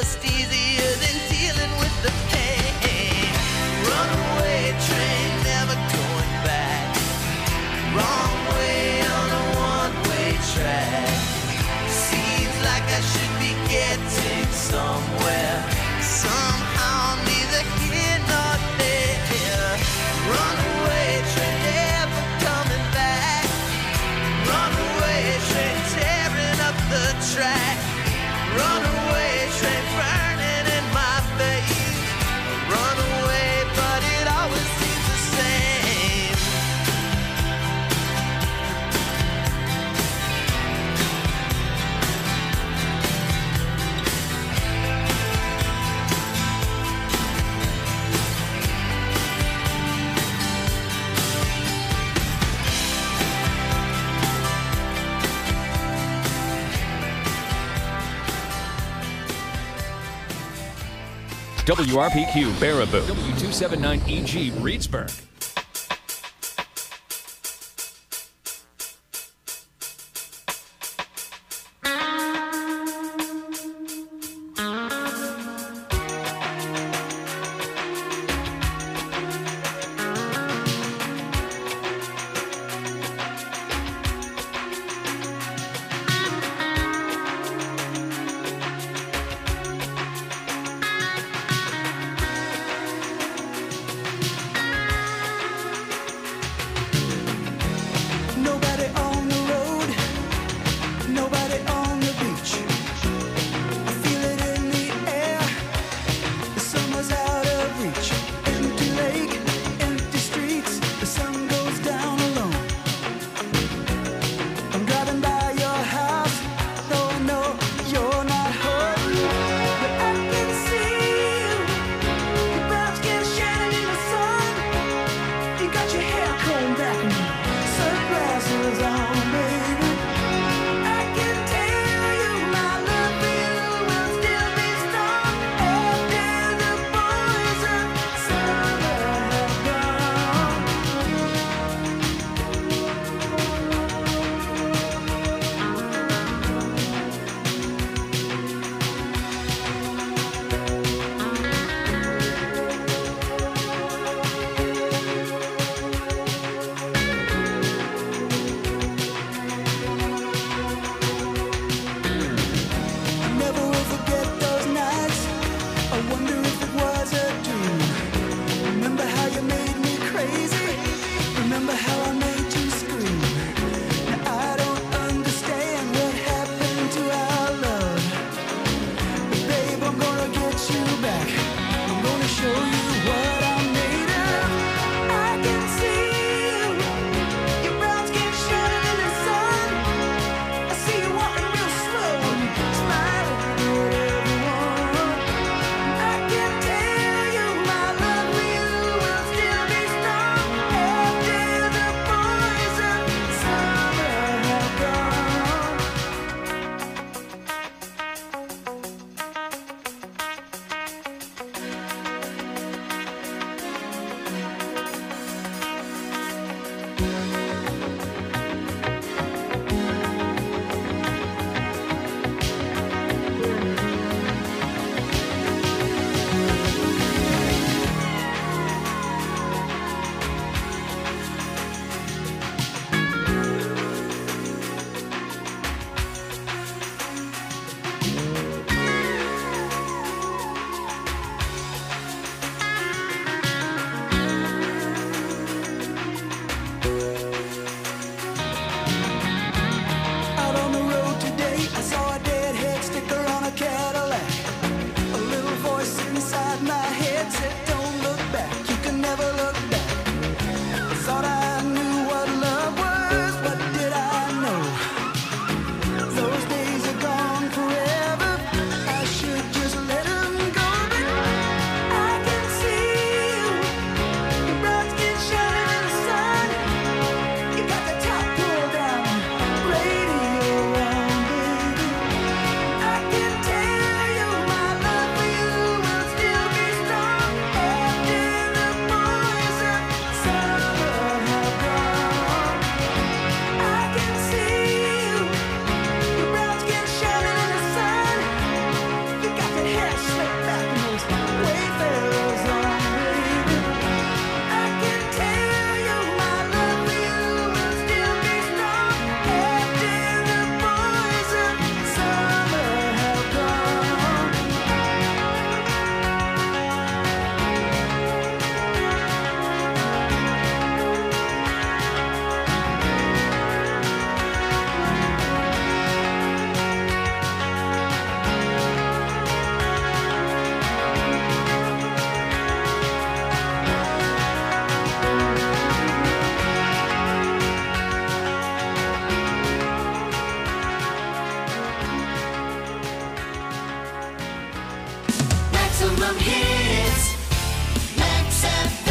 just easier than dealing with the pain. Runaway train, never going back. Wrong way on a one-way track. Seems like I should be getting somewhere. Somehow I'm neither here nor there. Runaway train, never coming back. Runaway train, tearing up the track. Runaway train, burning in my face. Runaway, but it always seems the same. WRPQ Baraboo, W279EG Reedsburg. Maximum hits, Max FM.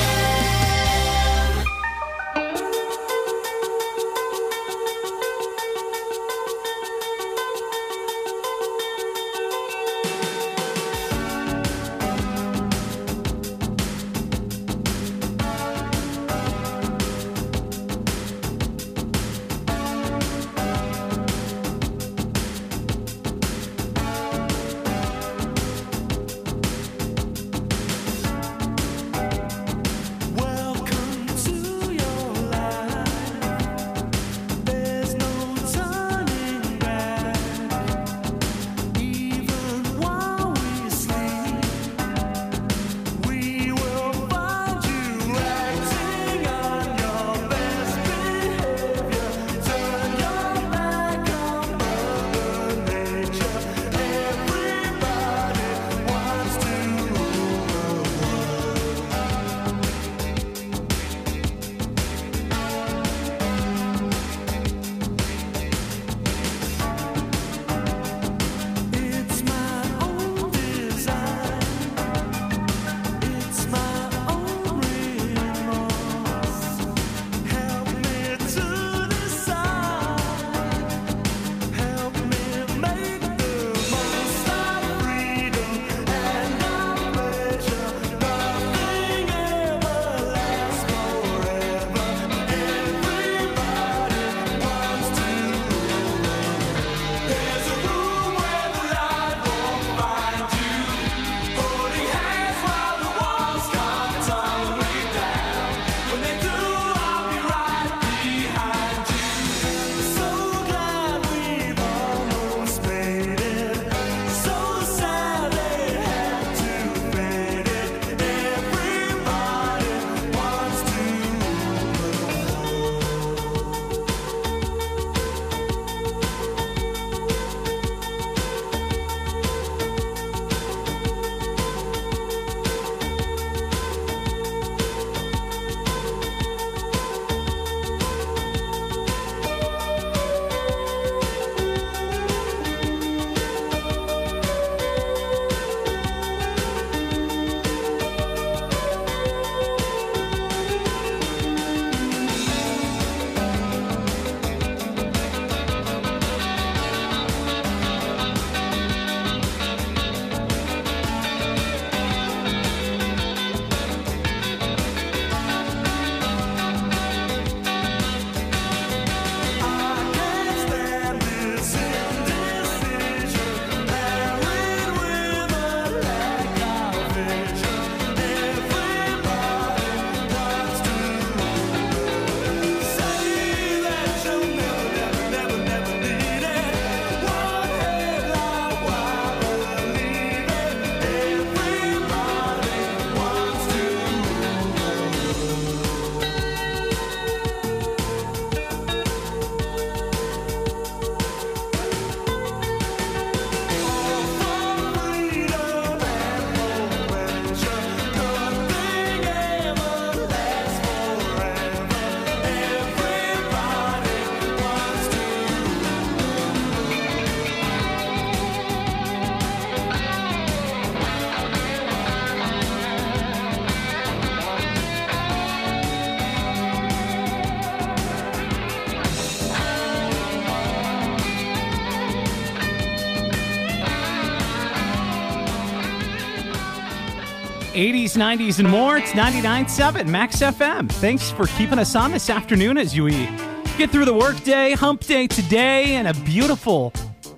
'80s, '90s, and more. It's 99.7 Max FM. Thanks for keeping us on this afternoon as we get through the workday, hump day today, and a beautiful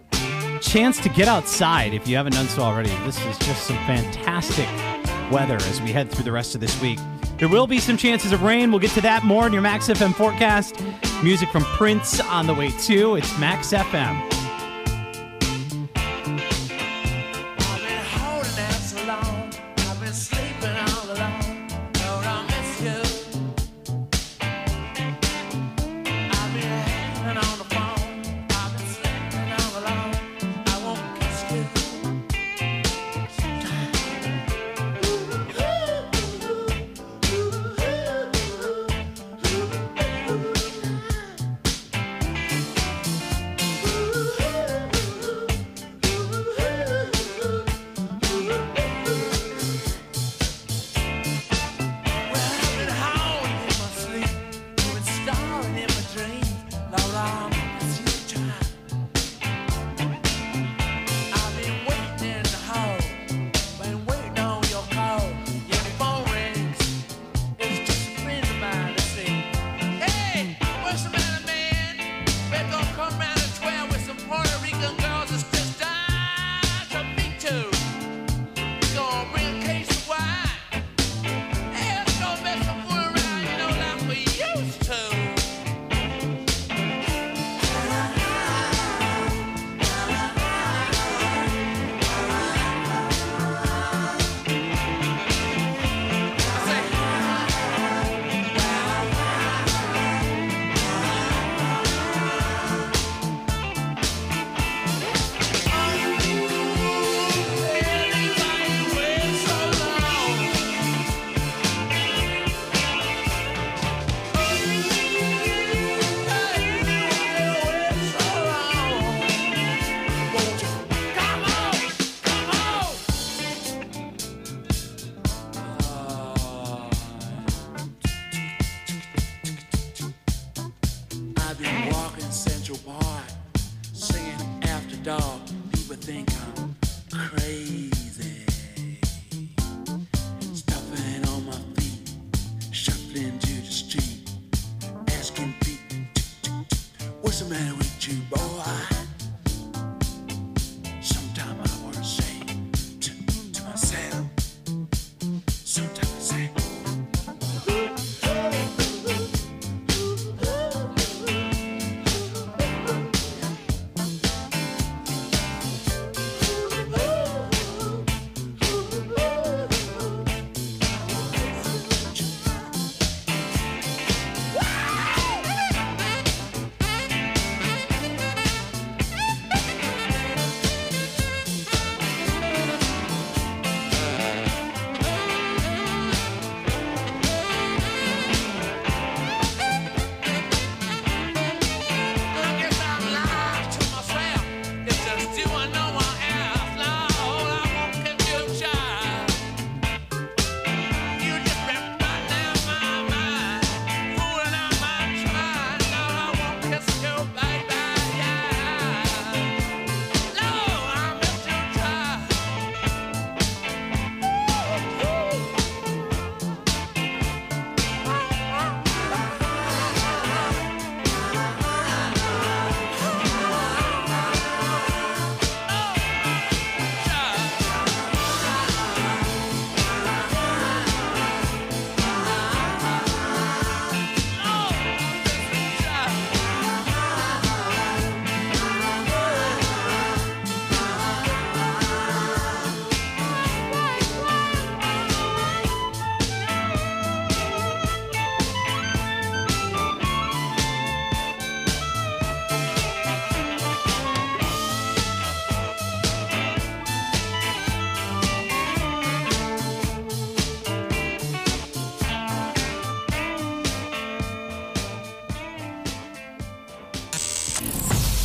chance to get outside if you haven't done so already. This is just some fantastic weather as we head through the rest of this week. There will be some chances of rain. We'll get to that more in your Max FM forecast. Music from Prince on the way, too. It's Max FM. Ooh.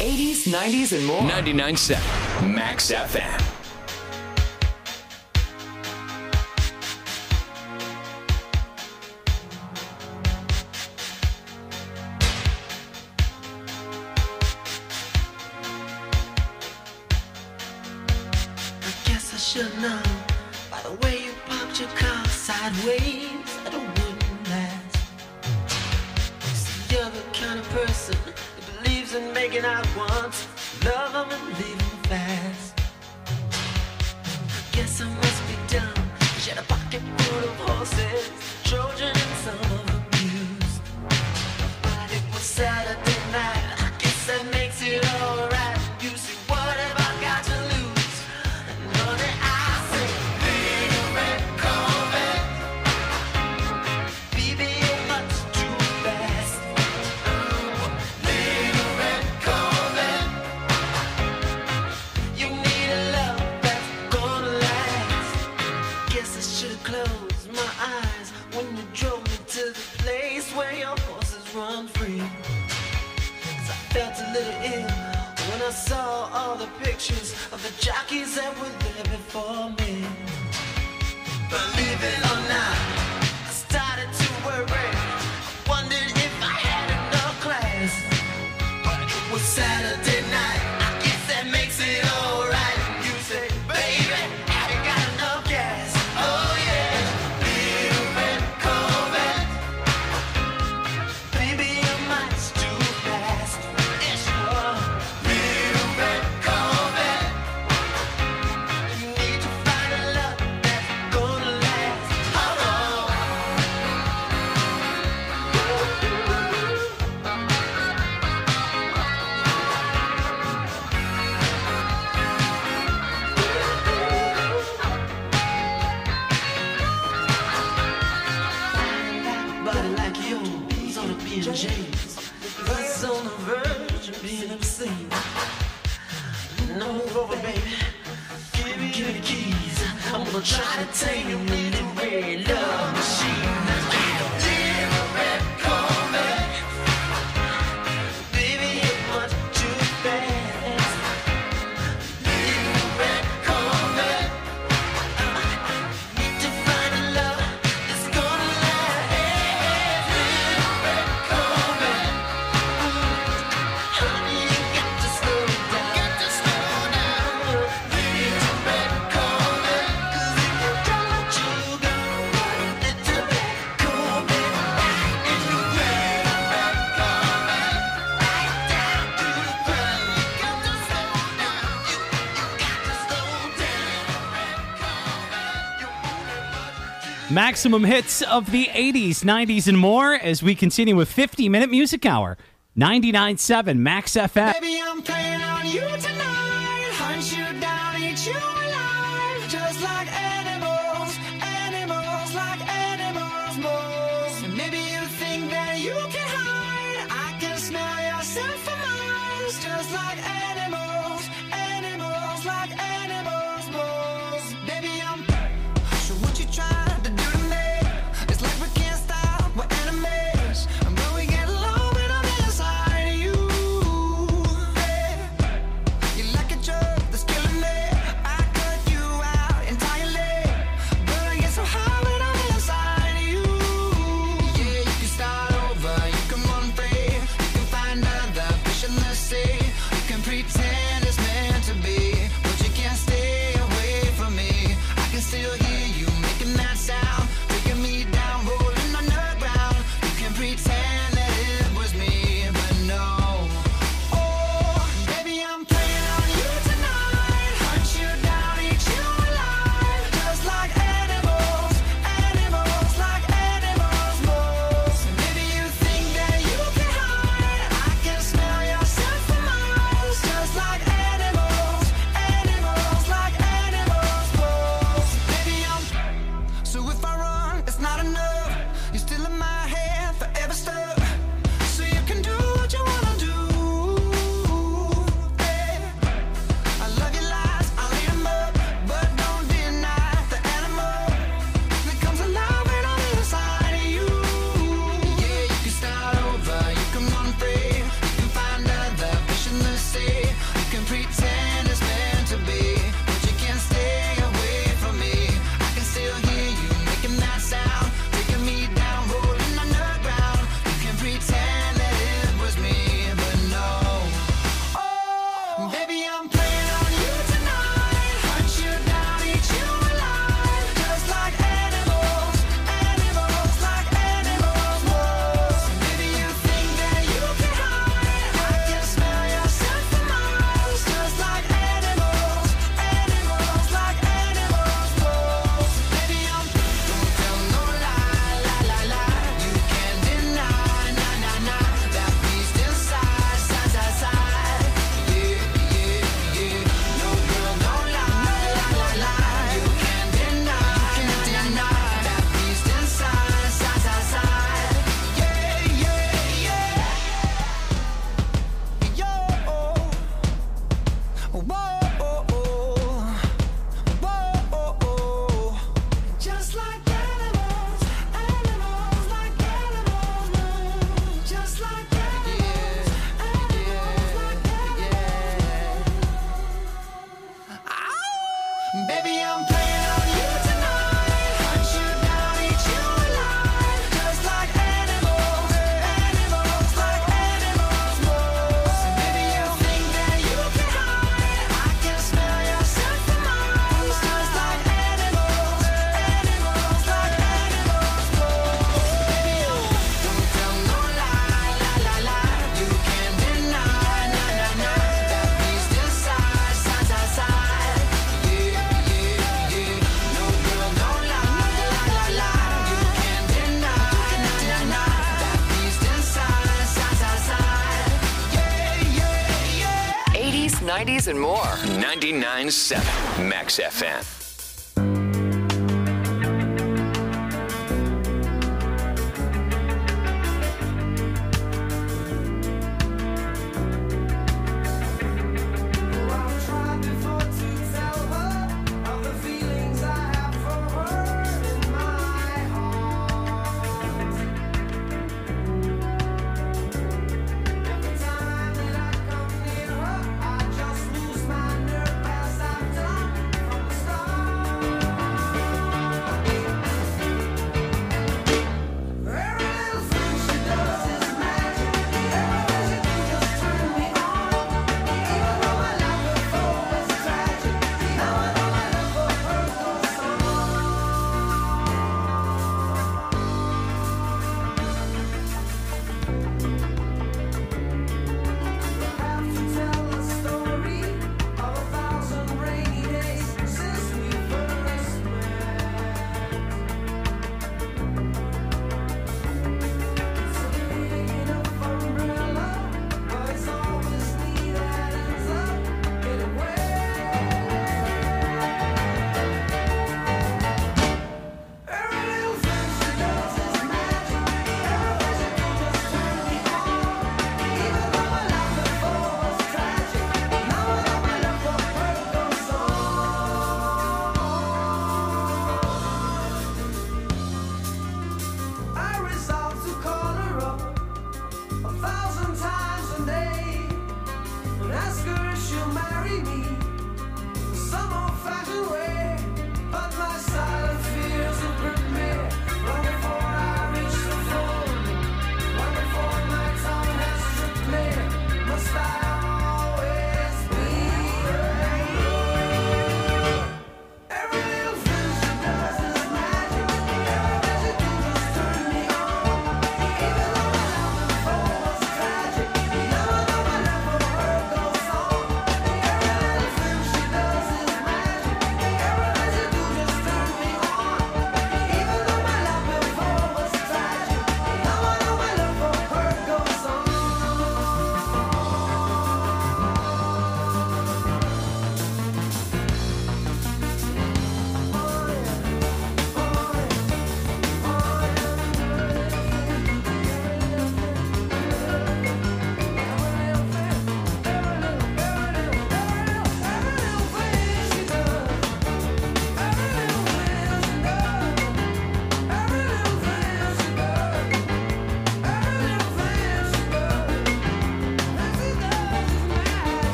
80s, 90s, and more. 99.7 Max FM. Should know by the way you parked your car sideways that it wouldn't last. See, you're the kind of person that believes in making out once, love them and leave them fast. I guess I must be dumb. She had a pocket full of horses, Trojan and some of them used. But it was Saturday night, I guess that makes it alright. You see, what have I got to lose? Run free. 'Cause I felt a little ill when I saw all the pictures of the jockeys that were there before me. Believe it or not, I started to worry. I wondered if I had enough class. But it was Saturday night, I guess that makes it alright. You say, baby, have you got enough gas? Oh yeah, little red Corvette. That's on the verge of being obscene. No, move over, baby. Give me the keys. I'm gonna try to tame you in the red love machine. Little red Corvette. Baby, you're much too fast. Little red Corvette. Need to find a love that's gonna last. Little red Corvette. Honey, you got to slow down. Little red Corvette. 'Cause if you don't, you go. Little red Corvette. In the red Corvette. Right down to the ground. You got to slow down. You got to slow down. Red Corvette. You're moving much too. Maximum hits of the 80s, 90s, and more as we continue with 50-minute music hour. 99.7 Max FM. Baby, I'm playing on you tonight. Hunt you down, eat you alive. Just like animals, animals like animals, moles. And maybe you think that you can hide. I can smell your scent for miles. Just like animals, animals like animals, moles. Baby, I'm so what you trying to do to me? It's like we can't stop, we're enemies. And when we get low, when I'm inside of you, yeah. These and more. 99.7 Max FM.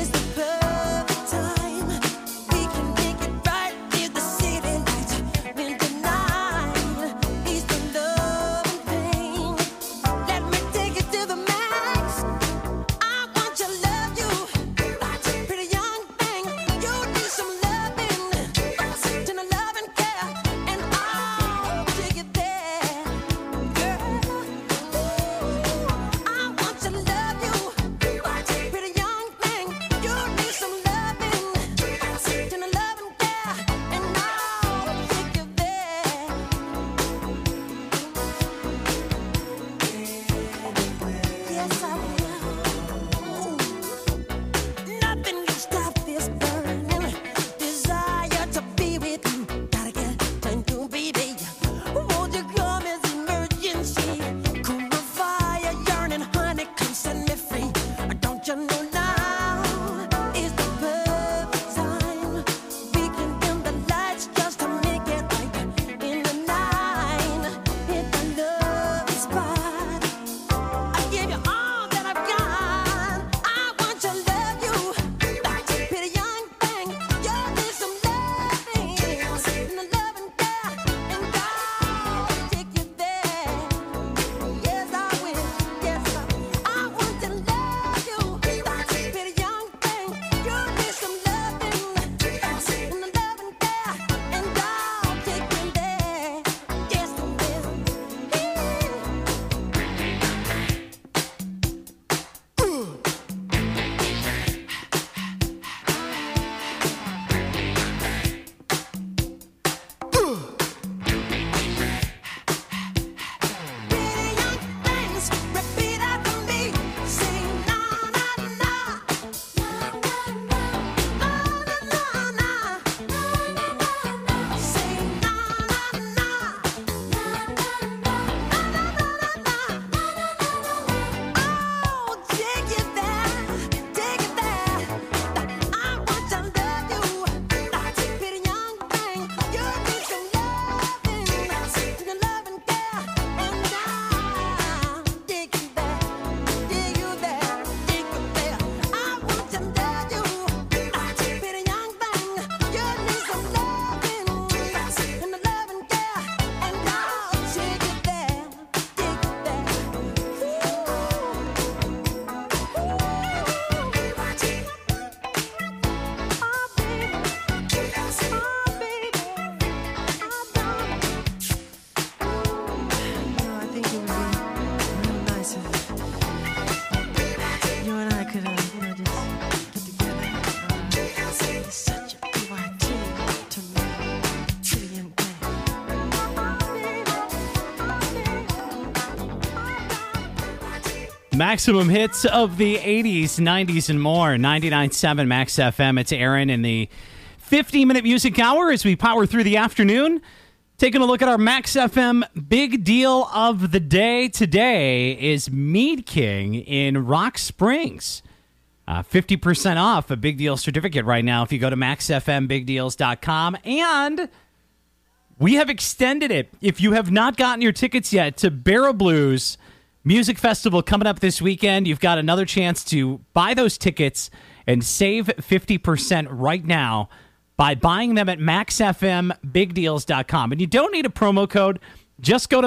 When Maximum hits of the 80s, 90s, and more. 99.7 Max FM. It's Aaron in the 50-minute music hour as we power through the afternoon. Taking a look at our Max FM big deal of the day. Today is Mead King in Rock Springs. 50% off a big deal certificate right now if you go to maxfmbigdeals.com. And we have extended it, if you have not gotten your tickets yet, to Barrel Blues Music Festival coming up this weekend. You've got another chance to buy those tickets and save 50% right now by buying them at maxfmbigdeals.com. And you don't need a promo code. Just go to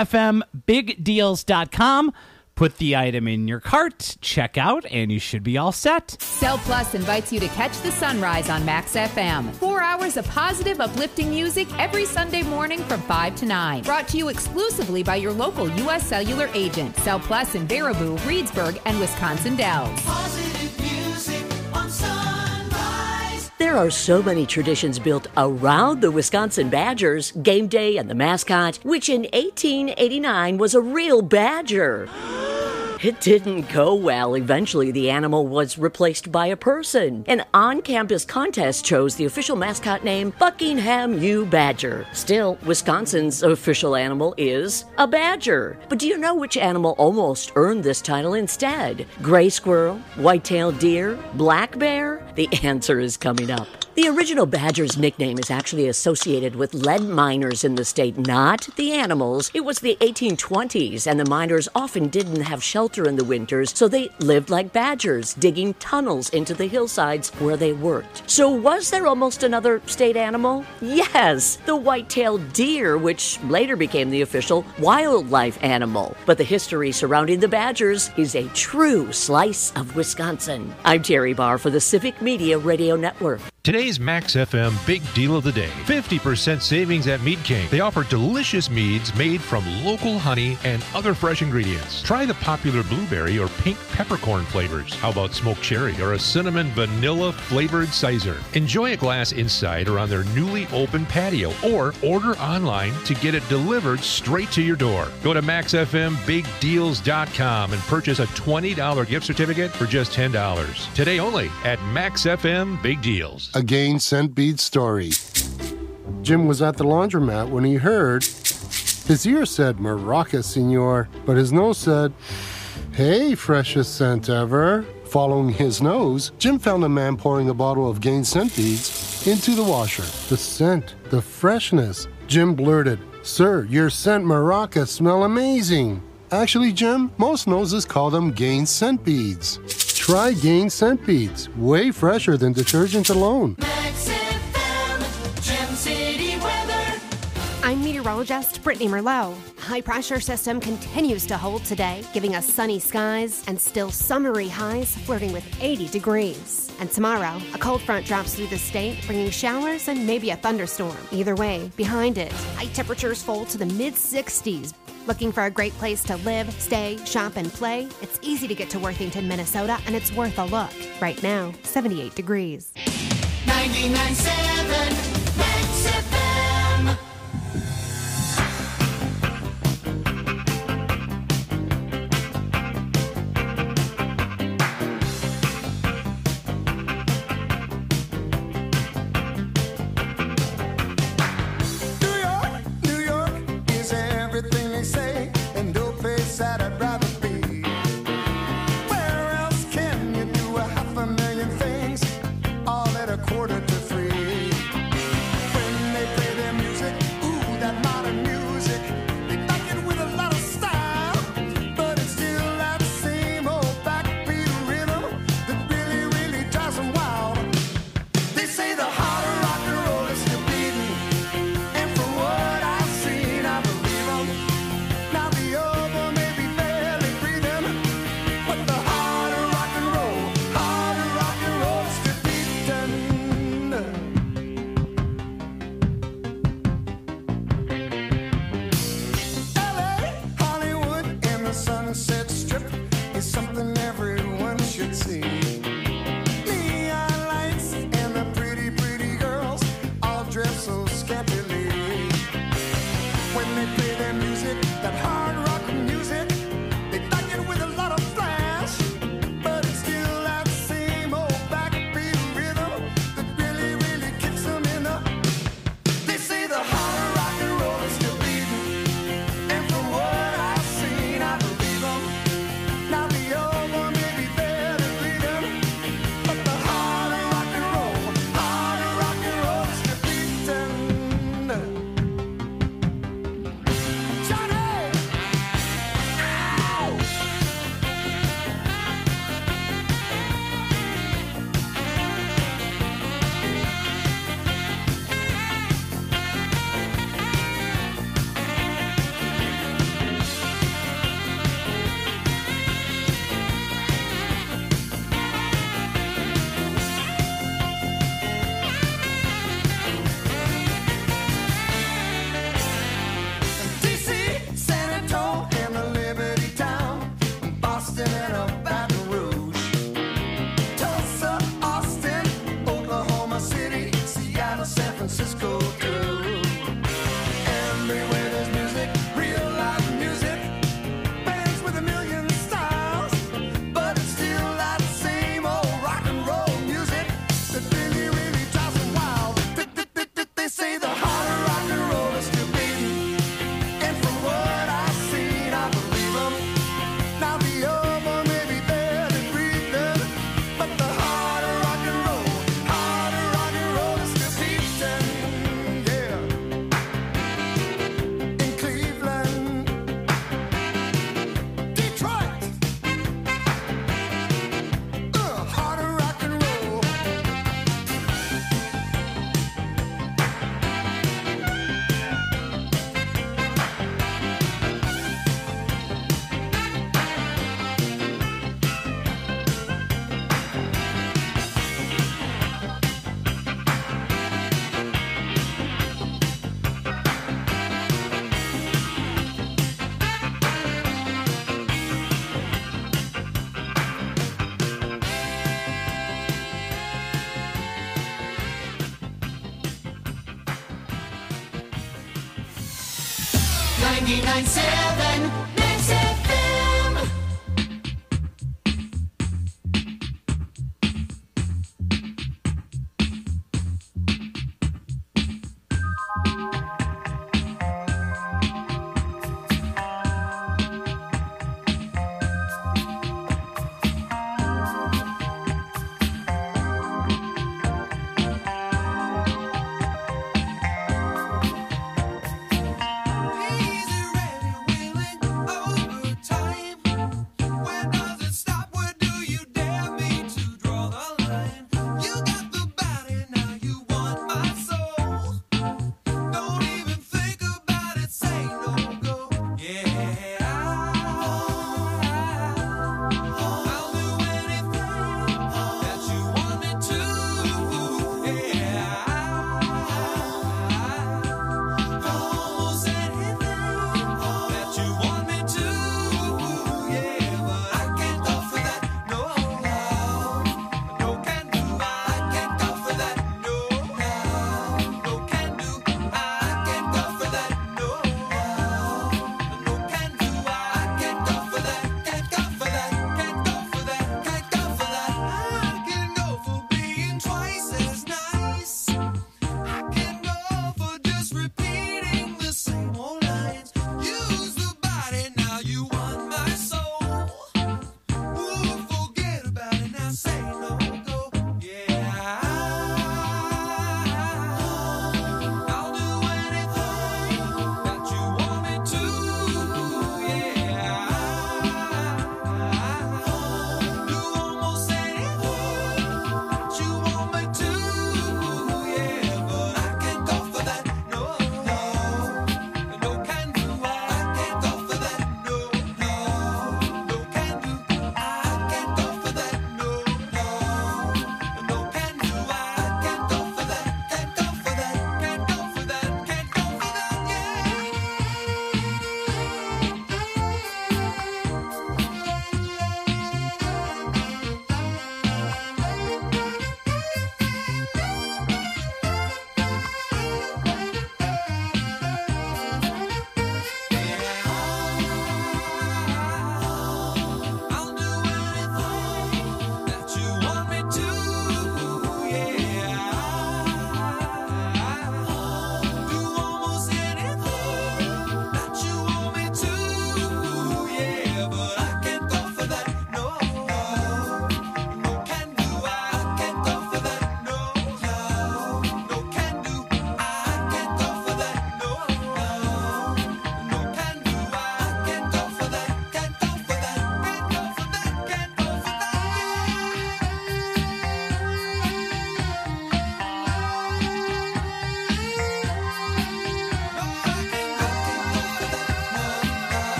maxfmbigdeals.com, put the item in your cart, check out, and you should be all set. Cell Plus invites you to catch the sunrise on Max FM. 4 hours of positive, uplifting music every Sunday morning from 5 to 9. Brought to you exclusively by your local U.S. Cellular agent. Cell Plus in Baraboo, Reedsburg, and Wisconsin Dells. Positive music on Sunrise. There are so many traditions built around the Wisconsin Badgers, game day and the mascot, which in 1889 was a real badger. It didn't go well. Eventually, the animal was replaced by a person. An on-campus contest chose the official mascot name Buckingham U. Badger. Still, Wisconsin's official animal is a badger. But do you know which animal almost earned this title instead? Gray squirrel, white-tailed deer, black bear? The answer is coming up. The original badger's nickname is actually associated with lead miners in the state, not the animals. It was the 1820s, and the miners often didn't have shelter in the winters, so they lived like badgers, digging tunnels into the hillsides where they worked. So was there almost another state animal? Yes, the white-tailed deer, which later became the official wildlife animal. But the history surrounding the badgers is a true slice of Wisconsin. I'm Terry Barr for the Civic Media Radio Network. Today's Max FM Big Deal of the Day. 50% savings at Mead King. They offer delicious meads made from local honey and other fresh ingredients. Try the popular blueberry or pink peppercorn flavors. How about smoked cherry or a cinnamon vanilla flavored sizer? Enjoy a glass inside or on their newly opened patio, or order online to get it delivered straight to your door. Go to maxfmbigdeals.com and purchase a $20 gift certificate for just $10. Today only at Max FM Big Deals. A Gain Scent Bead story. Jim was at the laundromat when he heard his ear said, "Maraca, senor," but his nose said, "Hey, freshest scent ever." Following his nose, Jim found a man pouring a bottle of Gain Scent Beads into the washer. The scent, the freshness. Jim blurted, "Sir, your scent Maraca smell amazing." Actually, Jim, most noses call them Gain Scent Beads. Try Gain Scent Beads, way fresher than detergent alone. Max FM, Gem City weather. I'm meteorologist Brittany Merlot. High pressure system continues to hold today, giving us sunny skies and still summery highs flirting with 80 degrees. And tomorrow, a cold front drops through the state, bringing showers and maybe a thunderstorm. Either way, behind it, high temperatures fall to the mid-60s. Looking for a great place to live, stay, shop, and play? It's easy to get to Worthington, Minnesota, and it's worth a look. Right now, 78 degrees. 99.7 Max FM. New York is everything they say, and no place that I'd rather be. Where else can you do 500,000 things all at a quarter to three? When they play their music, ooh, that modern music, they back it with a lot of style, but it's still that same old backbeat rhythm that really, really drives them wild. They say the heart of rock and roll is still beating, and from what I've seen, I believe them. Now the other may be barely breathing, but the heart of rock and roll is still beating. LA, Hollywood, and the Sunset Strip is something everyone should see. Neon lights and the pretty, pretty girls all dress so scantily. When they play their music, that hard rock music, they back it with a lot of Francisco too. Everywhere there's music, real live music, bands with a million styles, but it's still that same old rock and roll music that really, really drives them wild. They say the heart of rock and roll is still beating, and from what I've seen, I believe them. Now the other may be dead and breathing, but the heart of rock and roll is still beating, yeah. In Cleveland, Detroit, heart of rock and roll. Max FM. Easy, ready, willing, overtime. Where does it stop? Where do you dare me to draw the line? You got the body, now you want my soul. Don't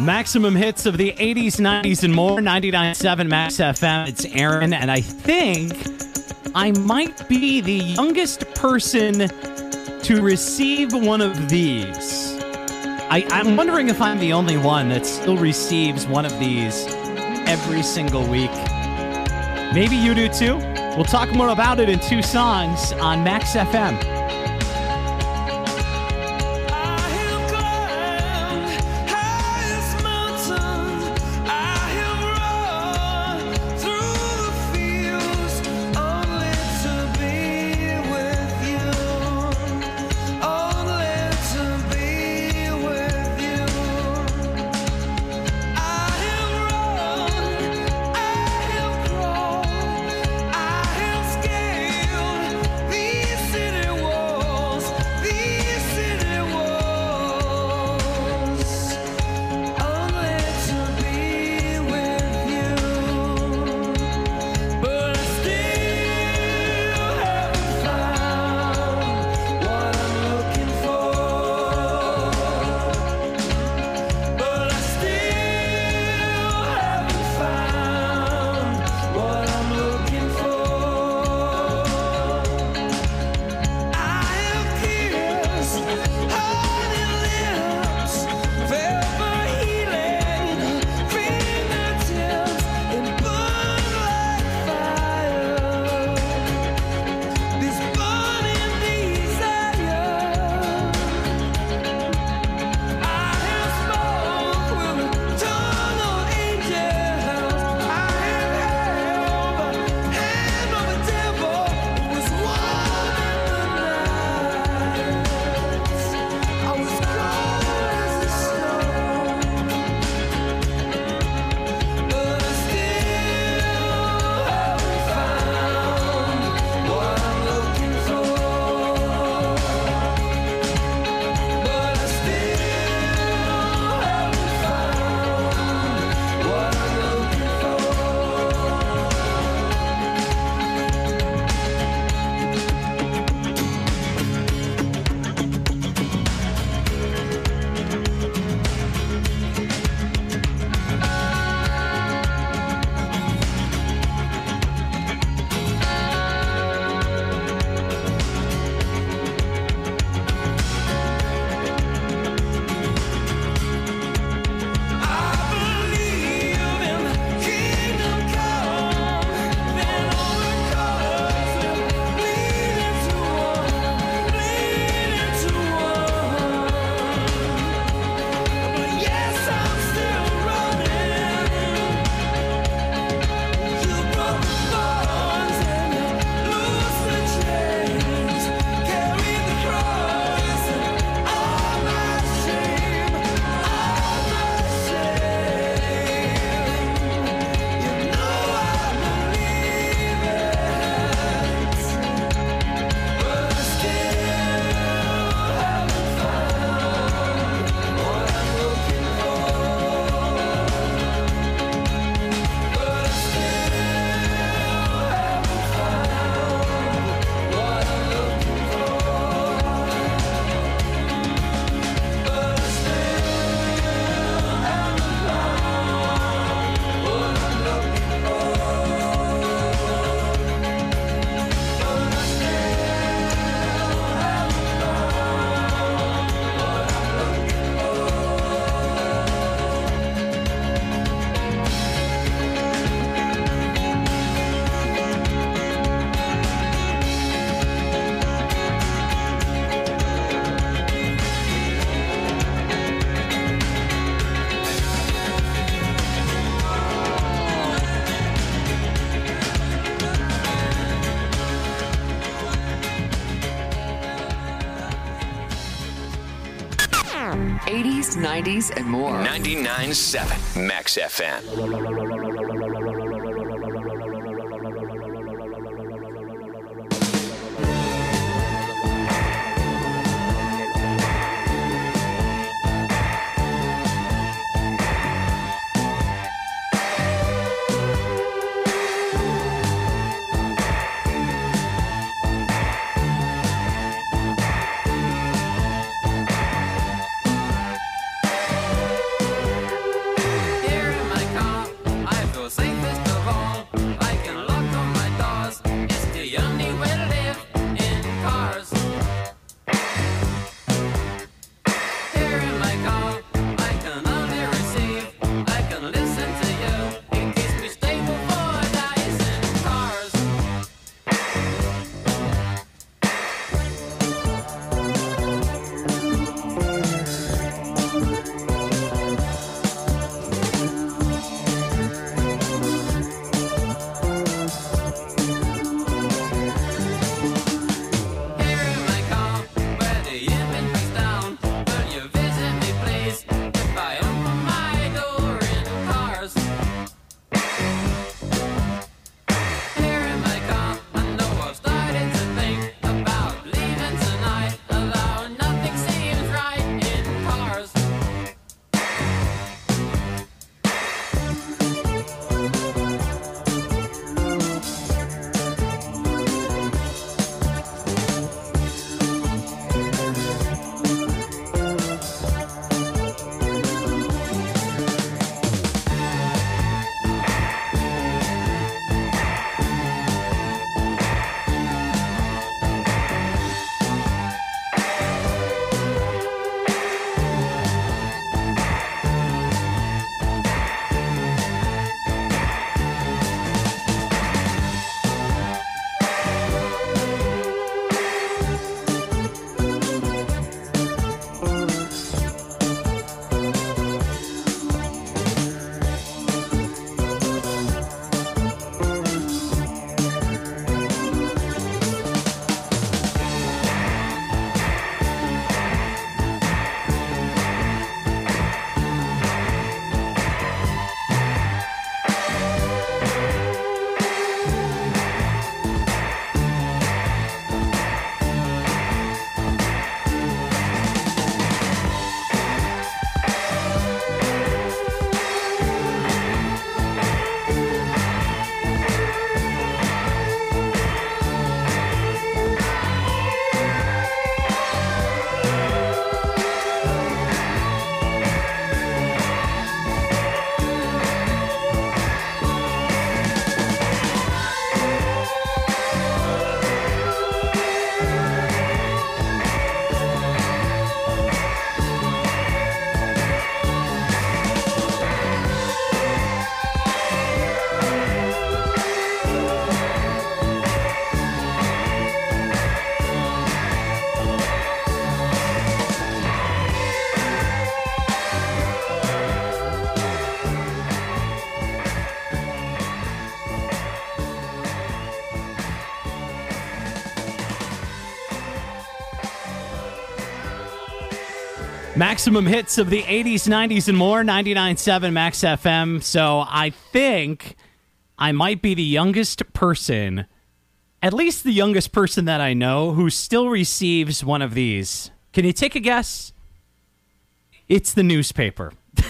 Maximum hits of the 80s, 90s, and more. 99.7 Max FM. It's Aaron, and I think I might be the youngest person to receive one of these. I'm wondering if I'm the only one that still receives one of these every single week. Maybe you do too. We'll talk more about it in two songs on Max FM. '80s, '90s, and more. 99.7 Max FM. Maximum hits of the 80s, 90s, and more, 99.7 Max FM. So I think I might be the youngest person, at least the youngest person that I know, who still receives one of these. Can you take a guess? It's the newspaper.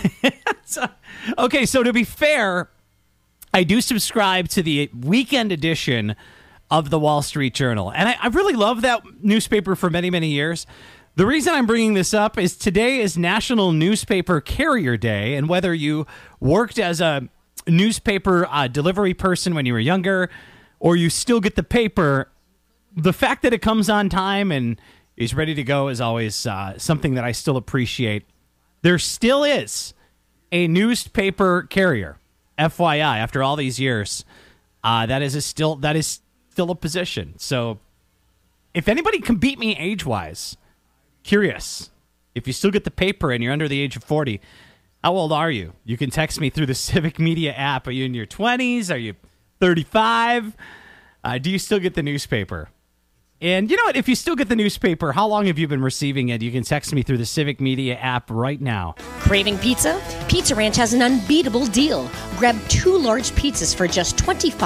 Okay, so to be fair, I do subscribe to the weekend edition of the Wall Street Journal. And I really love that newspaper for many, many years. The reason I'm bringing this up is today is National Newspaper Carrier Day, and whether you worked as a newspaper delivery person when you were younger or you still get the paper, the fact that it comes on time and is ready to go is always something that I still appreciate. There still is a newspaper carrier, FYI, after all these years. That is still a position. So if anybody can beat me age-wise, curious, if you still get the paper and you're under the age of 40, how old are you? You can text me through the Civic Media app. Are you in your 20s? Are you 35? Do you still get the newspaper? And you know what? If you still get the newspaper, how long have you been receiving it? You can text me through the Civic Media app right now. Craving pizza? Pizza Ranch has an unbeatable deal. Grab 2 large pizzas for just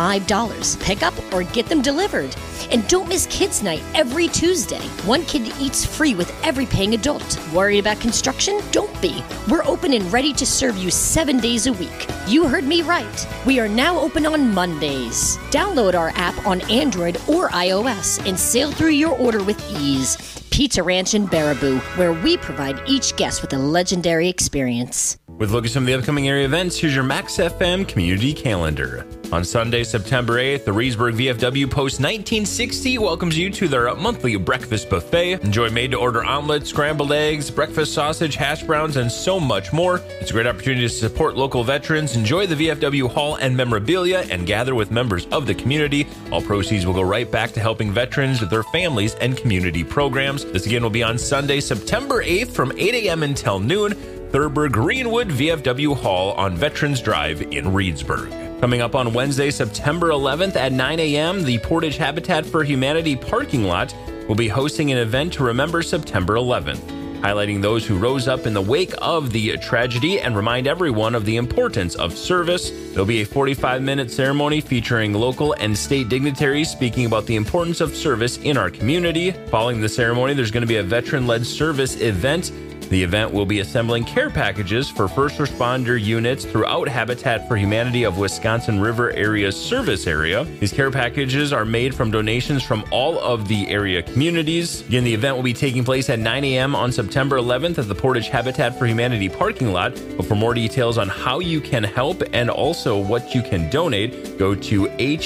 $25. Pick up or get them delivered. And don't miss Kids Night every Tuesday. One kid eats free with every paying adult. Worried about construction? Don't be. We're open and ready to serve you 7 days a week. You heard me right. We are now open on Mondays. Download our app on Android or iOS and sail through your order with ease. Pizza Ranch in Baraboo, where we provide each guest with a legendary experience. With a look at some of the upcoming area events, here's your Max FM community calendar. On Sunday, September 8th, the Reedsburg VFW Post 1960 welcomes you to their monthly breakfast buffet. Enjoy made-to-order omelets, scrambled eggs, breakfast sausage, hash browns, and so much more. It's a great opportunity to support local veterans, enjoy the VFW Hall and memorabilia, and gather with members of the community. All proceeds will go right back to helping veterans, their families, and community programs. This again will be on Sunday, September 8th from 8 a.m. until noon. Thurber Greenwood VFW Hall on Veterans Drive in Reedsburg. Coming up on Wednesday, September 11th at 9 a.m., the Portage Habitat for Humanity parking lot will be hosting an event to remember September 11th, highlighting those who rose up in the wake of the tragedy and remind everyone of the importance of service. There'll be a 45-minute ceremony featuring local and state dignitaries speaking about the importance of service in our community. Following the ceremony, there's going to be a veteran-led service event. The event will be assembling care packages for first responder units throughout Habitat for Humanity of Wisconsin River Area service area. These care packages are made from donations from all of the area communities. Again, the event will be taking place at 9 a.m. on September 11th at the Portage Habitat for Humanity parking lot. But for more details on how you can help and also what you can donate, go to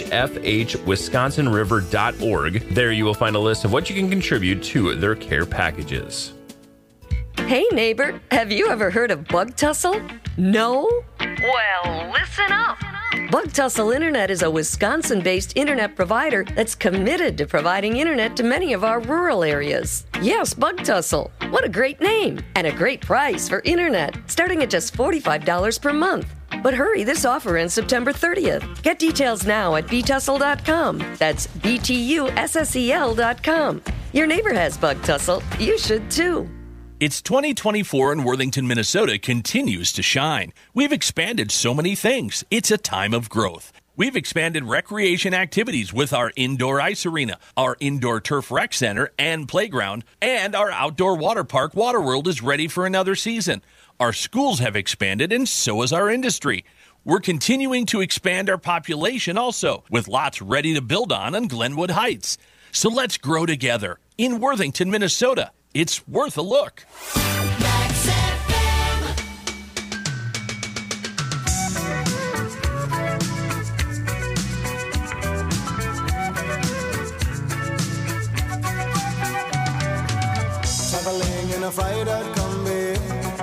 hfhwisconsinriver.org. There you will find a list of what you can contribute to their care packages. Hey neighbor, have you ever heard of Bug Tussle? No? Well, listen up. Bug Tussle Internet is a Wisconsin-based internet provider that's committed to providing internet to many of our rural areas. Yes, Bug Tussle. What a great name and a great price for internet, starting at just $45 per month. But hurry, this offer ends September 30th. Get details now at btussle.com. That's BTUSSEL.com. Your neighbor has Bug Tussle. You should too. It's 2024 and Worthington, Minnesota continues to shine. We've expanded so many things. It's a time of growth. We've expanded recreation activities with our indoor ice arena, our indoor turf rec center and playground, and our outdoor water park, Waterworld, is ready for another season. Our schools have expanded, and so has our industry. We're continuing to expand our population also, with lots ready to build on Glenwood Heights. So let's grow together in Worthington, Minnesota. It's worth a look. Max FM. Traveling in a fried-out Kombi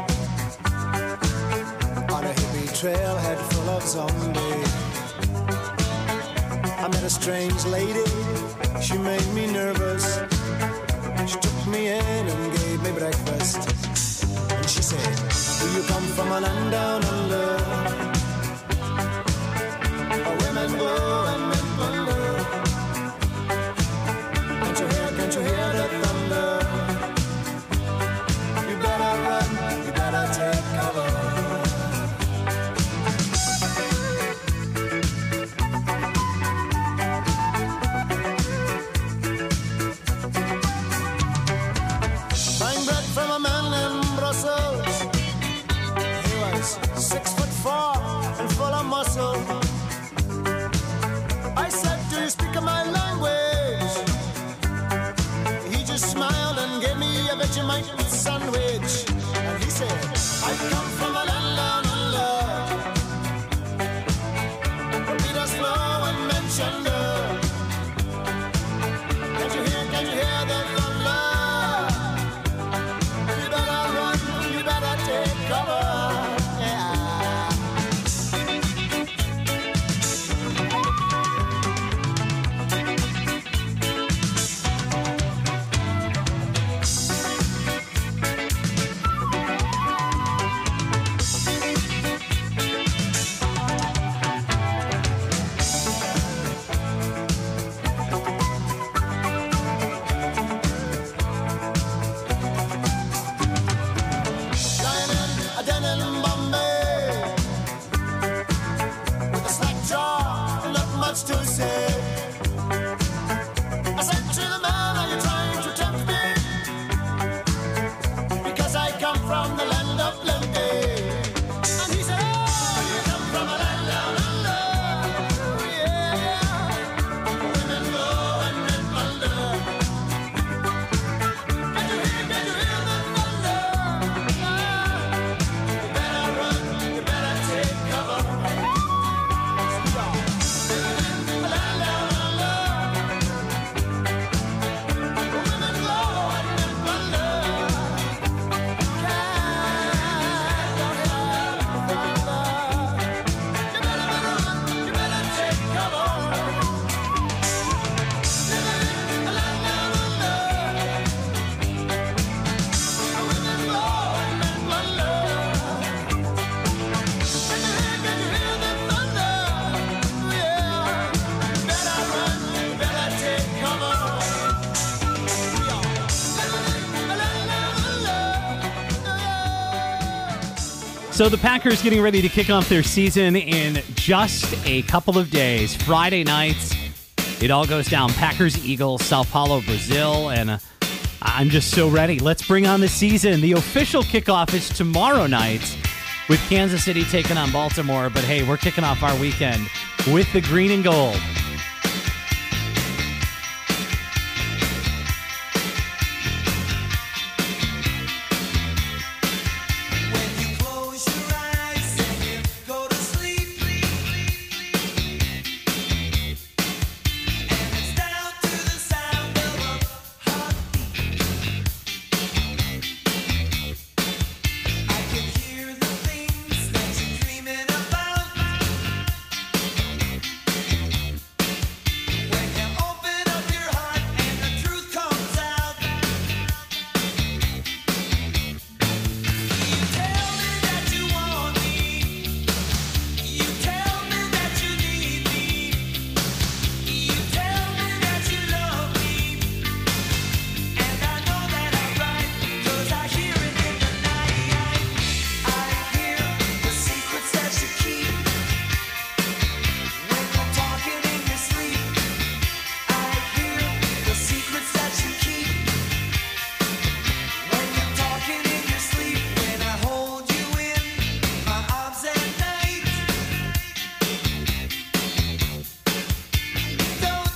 on a hippie trailhead full of zombies. I met a strange lady, she made me nervous. She took me in and gave me breakfast. And she said, do you come from a land down under? Where women go and men wonder. Can't you hear the thunder? You better run I said, do you speak my language? He just smiled and gave me a Vegemite sandwich. And he said, I come from a land down under. Peter's flow and mentioned her. Can you hear the thunder? You better run, you better take cover. To say, I said to the man, are you trying to tempt me? Because I come from the land of plenty. And he said, oh, you come from a land down under. Yeah, women go and men plunder. Can you hear the thunder? You better run, you better take cover. So the Packers getting ready to kick off their season in just a couple of days. Friday nights, it all goes down. Packers, Eagles, Sao Paulo, Brazil, and I'm just so ready. Let's bring on the season. The official kickoff is tomorrow night with Kansas City taking on Baltimore. But hey, we're kicking off our weekend with the green and gold.